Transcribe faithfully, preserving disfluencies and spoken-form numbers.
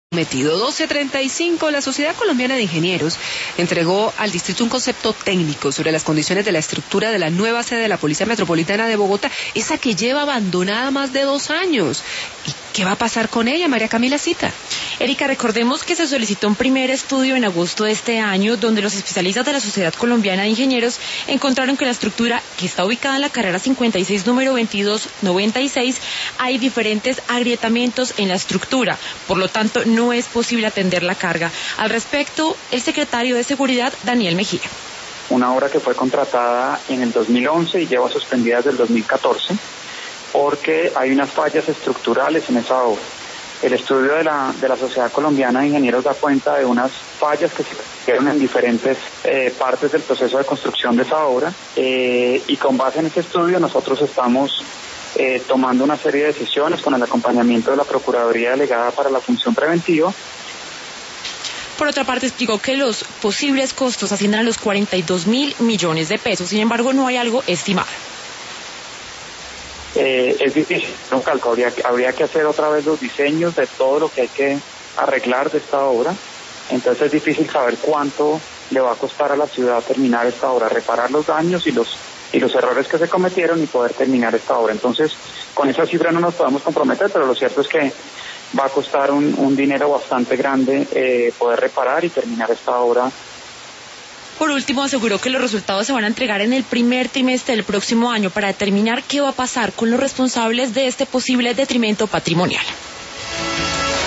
Metido doce treinta y cinco, la Sociedad Colombiana de Ingenieros entregó al distrito un concepto técnico sobre las condiciones de la estructura de la nueva sede de la Policía Metropolitana de Bogotá, esa que lleva abandonada más de dos años. ¿Y qué va a pasar con ella, María Camila Cita? Erika, recordemos que se solicitó un primer estudio en agosto de este año, donde los especialistas de la Sociedad Colombiana de Ingenieros encontraron que la estructura, que está ubicada en la carrera cincuenta y seis, número veintidós noventa y seis, hay diferentes agrietamientos en la estructura, por lo tanto no es posible atender la carga. Al respecto, el secretario de Seguridad, Daniel Mejía. Una obra que fue contratada en el dos mil once y lleva suspendida desde el dos mil catorce, porque hay unas fallas estructurales en esa obra. El estudio de la, de la Sociedad Colombiana de Ingenieros da cuenta de unas fallas que se dieron en diferentes eh, partes del proceso de construcción de esa obra, eh, y con base en ese estudio nosotros estamos eh, tomando una serie de decisiones con el acompañamiento de la Procuraduría Delegada para la Función Preventiva. Por otra parte, explicó que los posibles costos ascienden a los cuarenta y dos mil millones de pesos, sin embargo no hay algo estimado. Eh, es difícil, no calco, habría, habría que hacer otra vez los diseños de todo lo que hay que arreglar de esta obra, entonces es difícil saber cuánto le va a costar a la ciudad terminar esta obra, reparar los daños y los y los errores que se cometieron y poder terminar esta obra. Entonces, con esa cifra no nos podemos comprometer, pero lo cierto es que va a costar un, un dinero bastante grande eh, poder reparar y terminar esta obra. Por último, aseguró que los resultados se van a entregar en el primer trimestre del próximo año para determinar qué va a pasar con los responsables de este posible detrimento patrimonial.